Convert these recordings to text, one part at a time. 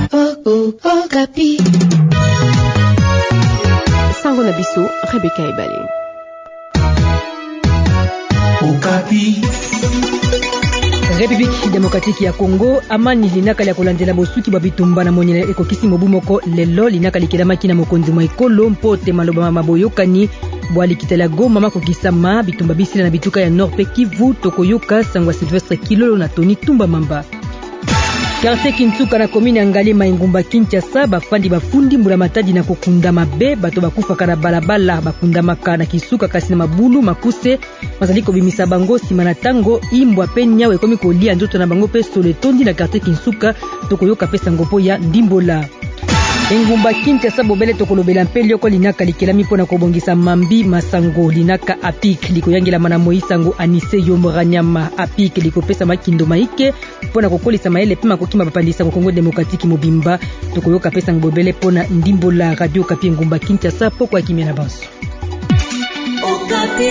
Okapi. Sango na biso, Rebecca Ebale. Okapi. République démocratique ya Congo, amani linaka ya kolandela bosuki babitumba na monyele ekokisi mobu moko lelo linaka likelamaki na mokonzi mwa ekolo mpote maloba maboyokani bwali kitela Goma makokisama bitumba bisila na bituka ya Nord pe Kivu tokoyoka sangwa Sylvestre Kilolo na Tony Tumba Mamba. Quartier Kintuka na komine ya Ngalema Ingumba Kinshasa bafandi bafundi mbula matadi na kokunda mabe bato bakufa kana balabala bakunda makana kisuka kasi na mabulu makuse mazaliko bimisa bango sima na tango imbwa penya we komi kolia nzoto na bango pe soletondi na quartier Kinsuka tokoyoka pesa ngopo ya ndimbola. Ingumba Kinshasa bobele tokolobela mpeli oko linaka likelami pona kobongisa mambi masango linaka apik likoyangela mana moisango anise yomoranyama apik likopesa makindo maike pona kokolisa maele pema kokima bapandisa Kongo Demokratiki mobimba tokoyoka pesa ngobele pona ndimbola radio Okapi Ingumba Kinshasa poko akimia na banso. Okapi.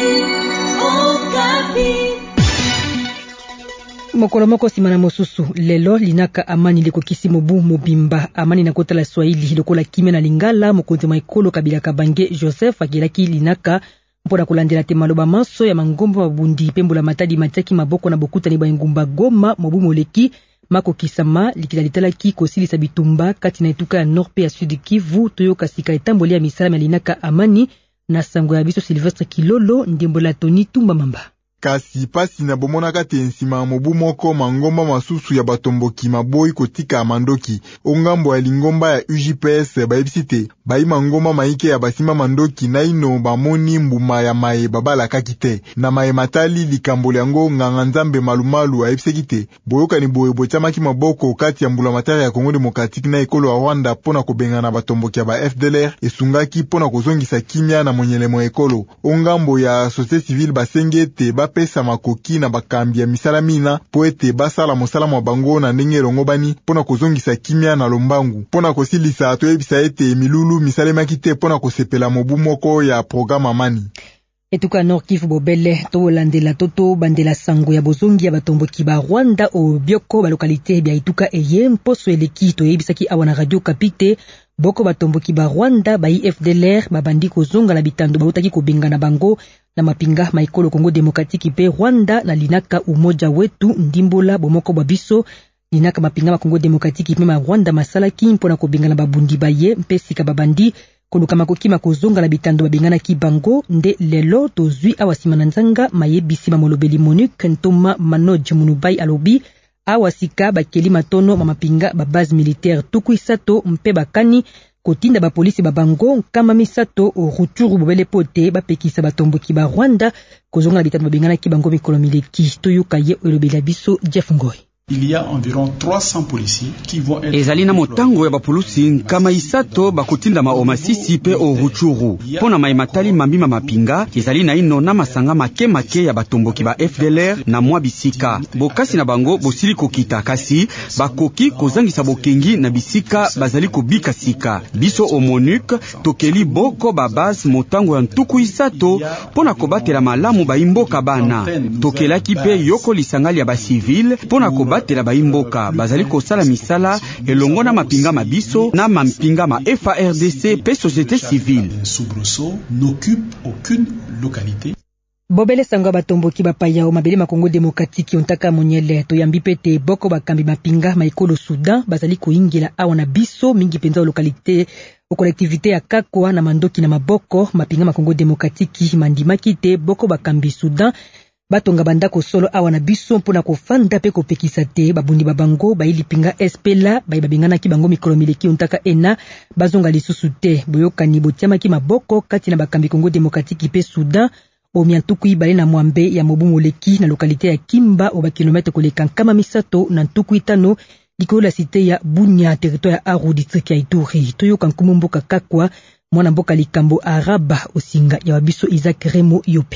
Mokolo moko simana mosusu lelo linaka amani likokisi mobu mobimba amani na kota la Swahili lokola kimia na lingala mokonzi mwa ekolo Kabila Kabange Joseph akilaki linaka mpona kolandela te maloba manso ya mangombo mabundi pembola matadi mataki maboko na bokuta ni Ingumba Goma mobu moleki makokisama likilalitalaki kosilisa bitumba kati na etuka ya Nord pe ya Sud Kivu toyoka sika etamboli ya misala ya linaka amani na sango ya biso Sylvestre Kilolo ndimbola Tony Tumba Mamba. Kasi pasi na bomonaka te nsima mobu moko mangomba masusu ya batomboki maboyi kotika amandoki ongambo ya lingomba ya UJPS baebisite bayi mangomba maike ya basima mandoki na ino bamoni mbuma ya maye babala kakite na maye matali likamboli yango nganga nzambe malumalu aebiseki boyoka ni boye bochamaki maboko kati ya mbula matari ya Kongo Demokratiki na ekolo wa Rwanda pona kobengana batomboki ya ba FDLR esungaki pona kozongisa kimia na monyele mwa ekolo ongambo ya société civile basengete pesa makoki na bakambi ya misala mina po ete basala mosala mwa bango na ndenge elongobani pona kozongisa kimia na lombangu pona kosilisa toyebisa ete milulu misalemaki te pona kosepela mobu moko ya programa amani. Etuka Nord Kivu bobele to landela toto bandela sango ya bozongi ya batomboki ba Rwanda o bioko ba lokalite bya etuka eye mposo eleki toyebisaki awana radio Kapite boko batomboki ba Rwanda ba FDLR babandi kozonga na bitando bautaki kobengana bango na mapinga maikolo Kongo Demokratiki pe Rwanda na linaka umoja wetu ndimbola bomoko babiso linaka mapinga ma Kongo Demokratiki pe ma Rwanda masalaki mpona kobengana babundi baye mpesika babandi koluka makokima kozonga na bitando babengana kibango nde lelo tozwi awasimana nzanga mayebisi mamolobeli Monique Ntoma Manoj Munubai alobi awasika bakeli matono mamapinga babase militaire tukuisato mpe bakani kotinda ba polisi babango kama misato Rutshuru bobele pote bapekisa batomboki ba Rwanda kozonga na bitando babengana kibango mikolo mileki toyoka ye elobela biso Jeff Ngoy. Il y a environ 300 policiers qui vont être ezali na motango ya bapulusi nkama isato bakotinda maomasisi pe o Rutshuru pona maimatali mambima mapinga ezali na ino na masanga make ya batomboki ba FDLR na mwa bisika bokasi na bango bosili kokita kasi bakoki kozangisa bokengi na bisika bazali kobika sika biso o Monique tokeli boko babase motango ya ntuku isato pona kobatela malamu baimboka bana tokelaki pe yoko lisangali ya basivile pona batela baimboka bazali kosala misala elongo na mapinga mabiso na mampinga ma FARDC pe société civile. Soubresaut n'occupe aucune localité. Bobele sanga batomboki bapaya o mabele ma Kongo Demokratiki ontaka monyele to yambi pete boko bakambi mapinga maikolo Sudan bazali koingila awa na biso mingi penza o localité o collectivité ya Kakwa na mandoki na maboko mapinga ma Kongo Demokratiki mandimaki te boko bakambi Sudan batonga bandako solo awa na biso mpona kofanda pe kopekisa te babundi babango bailipinga espela babengana ki bango mikolo mileki ontaka ena bazonga lisusu te boyokani botiamaki maboko kati na bakambi Kongo Demokratiki pe Sudan o miantuku ibale na mwambe ya mobu moleki na lokalite ya Kimba o ba kilometre koleka nkama misato na ntuku itano likolo la cité ya Bunya territoire ya Aru district ya Ituri toyoka nkumu mboka Kakwa mwana mboka likambo araba osinga ya wabiso Isaac Remo Yope. Nous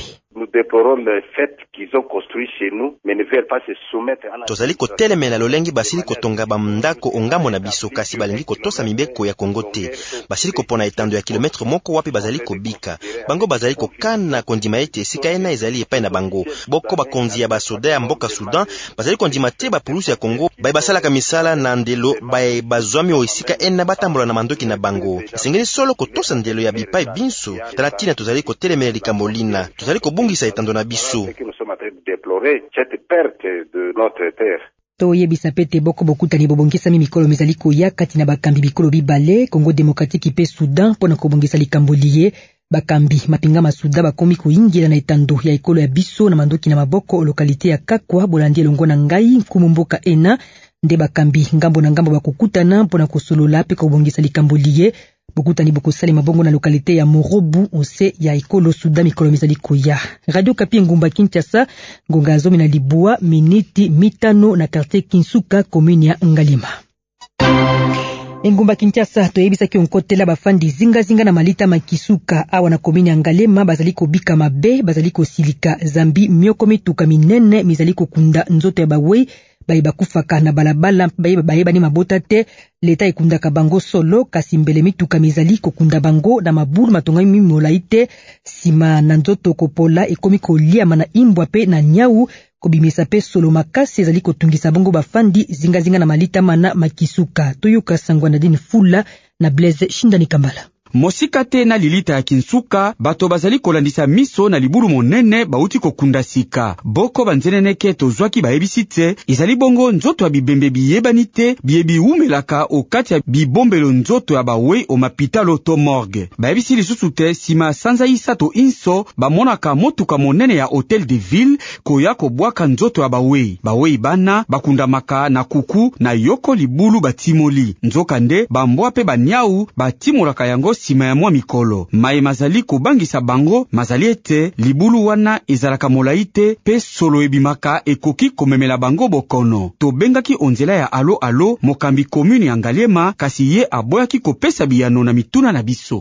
déplorons le fait qu'ils ont construit chez nous, mais ne veulent pas se soumettre à la... Tozali kotelemela lolengi basili kotonga bamndako ongambo na biso kasi balingi kotosa mibeko ya Kongo te. Basili kopona etando ya kilometre moko wapi bazali kobika. Bango bazali kokana kondima ete esika ena ezali epai na bango. Boko bakonzi ya basoda ya mboka Sudan bazali kondima te bapulusi ya Kongo bayi basalaka misala na ndelo bayi bazwami o esika ena batambola na mandoki na bango. Esengeli solo kotosa ndelo ya bipai binso. Talatina tozali kotelemela likambo lina. Tozali kobungisa etando na biso. Cette perte de notre terre. Toyebisa pete boko bokutani bobongisami mikolo mizali koya kati na bakambi bikolo bibale Congo Démocratique pe Sudan pona kobongisa likambo liye bakambi mapinga masuda bakomi koyingira na etando ya ekolo ya biso na mandoki na maboko lokalite ya Kakwa bolandi elongo na ngai nkumumboka ena nde bakambi ngambo na ngambo bakukutana pona kosolola pe kobongisa likambo liye bokutani bokosali mabongo na lokalite ya Morobu ose ya ekolo Sudan mikolo mizali koya. Radio Kapi Ngumba Kinshasa ngonga zomi na libua miniti mitano na quartier Kinsuka commune ya Ngalima. Ngumba Kinshasa toyebisa ki onkotela bafandi zinga na malita makisuka awa na commune ya Ngalema bazali kobika mabe bazali kosilika zambi mioko mituka minene mizali kokunda nzoto ya bawei bayi bakufaka na balabala bayi bani mabota te leta ekundaka bango solo kasi mbele mituka mizali kokunda bango na mabulu matonga mimolai te sima na nzoto kopola ekomi koliama na imbwa pe na nyau kobimisa pe solo makasi ezali kotungisa bango bafandi zinga na malita mana makisuka toyoka sangwa na dini fula na Blaise Shindani Kambala. Mosika te na lilita ya Kinsuka bato bazali kolandisa miso na libulu monene bauti kokunda sika boko banzeneneke tozwaki bayebisi te ezali bongo nzoto ya bibembe biyebani te biyebi umelaka okati ya bibombelo nzoto ya bawe o mapitalo to morgue bayebisi lisusu te sima sanza isato inso bamonaka motuka monene ya Hotel de Ville koya kobwaka nzoto ya bawe bana bakundamaka na kuku na yoko libulu batimoli nzoka nde bambwa pe banyau batimolaka yango sima ya mwa mikolo mai mazali kobangisa bango mazali ete libulu wana ezalaka molai te pe solo ebimaka ekoki komemela bango bokono tobengaki onzela ya alo mokambi commune ya Ngalema kasi ye aboyaki kopesa biyano na mituna na biso.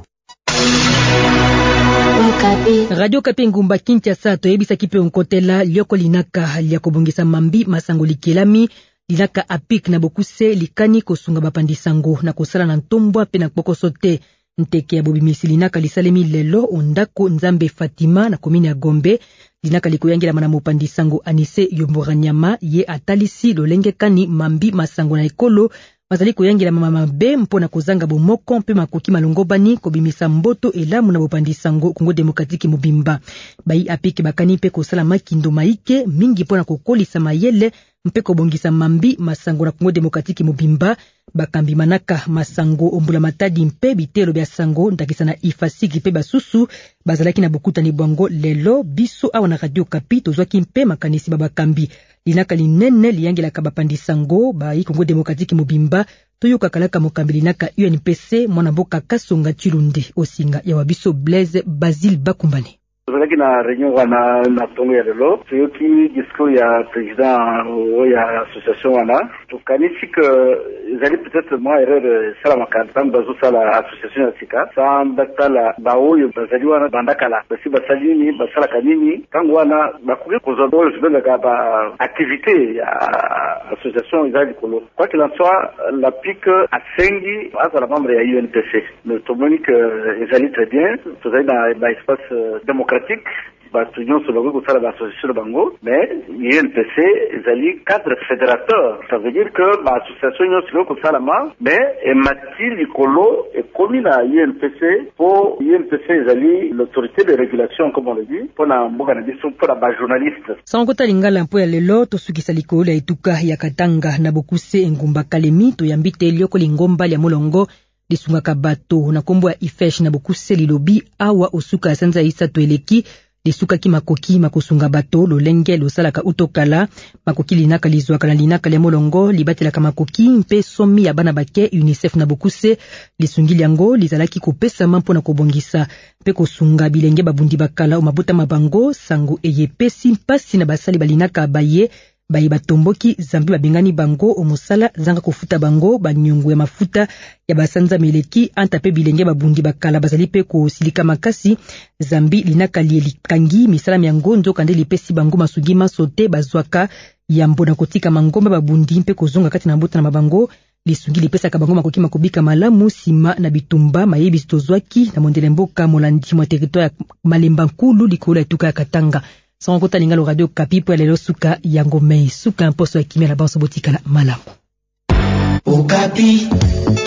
Radio Kapi Ngumba Kinshasa toyebisa kipe onkotela lioko linaka lia kobongisa mambi masango likelami linaka apik na bokuse likani kosunga bapandisango na kosala na ntombwa pe na kpokoso te nteke ya bobimisi linaka lisalemi lelo ondako Nzambe Fatima na komini ya Gombe linaka likoyangela mana mopandisango Anise Yomboranyama ye atalisi lolenge kani mambi masango na ekolo bazali koyangela mama mabe mpona kozanga bomoko mpe makoki malongobani kobimisa mboto elamu na bopandisango Congo Démocratique mobimba bayi apike bakani mpe kosala makindo maike mingi mpona kokolisa mayele mpe kobongisa mambi masango na Congo Démocratique mobimba bakambi manaka masango ombula matadi mpe bitelo bya sango ndakisa na ifasiki mpe basusu bazalaki na bokutani bwango lelo biso awa na Radio Kapi tozwaki mpe makanisi babakambi linaka linene liyangelaka bapandisango bayi Congo Démocratique mobimba toyoka kalaka mokambi linaka UNPC mwana mboka Kasonga Chilunde osinga ya wabiso Blaise Basile Bakumbane. Tozalaki na réunion wana na tongo ya lelo toyoki discours ya président ya association wana tokanisi que ezali peut-être moi erreur salamaka ntango bazosala association ya sika sandatala baoyo bazali wana bandakala basi basali nini basalaka nini ntango wana bakoki kozwa oyo tobengaka ba activité ya association ezali likolo quoi qu'il en soit la PIC asengi azala membre ya UNPC mais tomoni que ezali très bien tozali na espace démocratique bato nyonso bango kosala bassociation bango mais UNPC ezali cadre fédérateur ça veut dire que bassociation nyonso kosalama mais emati likolo ekomi na UNPC po UNPC ezali l'autorité de régulation comme on le dit pona mboka na biso pona bajournaliste sankota lingala mpo ya lelo tosukisa likolo ya etuka ya Katanga na bokuse Ngumba Kalemi toyambi te lioko lingomba ya molongo lisungaka bato na kombo ya ifesh na bokuse lilobi awa osuka sanza isa toeleki lisuka ki makoki makosunga bato lolenge losalaka utokala makoki linaka lizwaka na linaka le molongo libatelaka makoki mpe somi ya bana bake UNICEF na bokuse lisungili yango lizalaki kopesa mampo na kobongisa mpe kosunga bilenge babundi bakala o mabuta mabango sango eyepesi mpasi na basali balinaka baye bayi batomboki zambi babengani bango omosala zanga kofuta bango banyongo ya mafuta ya basanza meleki anta pe bilenge babundi bakala bazali pe kosilika makasi. Zambi linakali likangi misala yango nzoka nde lipesi bango masugi masote bazwaka yambo na kotika mangomba babundi mpe kozonga kati na mbota na mabango. Lisungi lipesaka bango makoki makobika malamu sima na bitumba mayebi tozwaki na mondele mboka molandi mwa territoire ya Malemba Nkulu likolo etuka ya Katanga. Sans kota lingalo radio Kapi po lelo suka yango mei suka mposo ya kimia la banso botika la malamu. Okapi.